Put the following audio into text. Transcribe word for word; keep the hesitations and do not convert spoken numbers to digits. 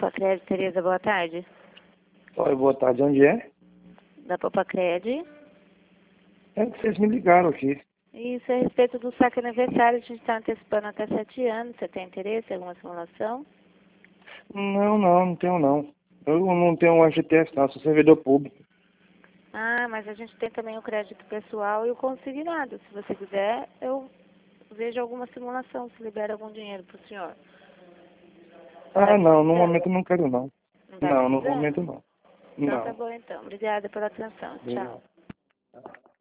Popacred, Tereza, boa tarde. Oi, boa tarde. Onde é? Da Popacred. É que vocês me ligaram aqui. Isso é a respeito do saque aniversário. A gente está antecipando até sete anos. Você tem interesse em alguma simulação? Não, não, não tenho não. Eu não tenho um F T S não, sou servidor público. Ah, mas a gente tem também o crédito pessoal e o consignado. Se você quiser, eu vejo alguma simulação, se libera algum dinheiro para o senhor. Ah, Tá não, no precisando? momento não quero não. Não está Não, no precisando? momento não. Então tá Não. bom então. Obrigada pela atenção. Tchau. Obrigado.